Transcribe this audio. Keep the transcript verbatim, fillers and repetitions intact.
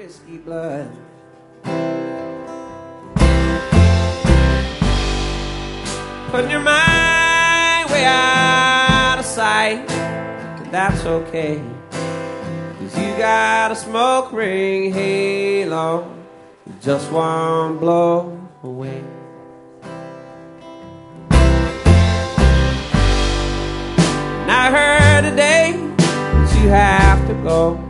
whiskey blood. Putting your mind way out of sight, but that's okay, 'cause you got a smoke ring halo, just one blow away. And I heard today that you have to go,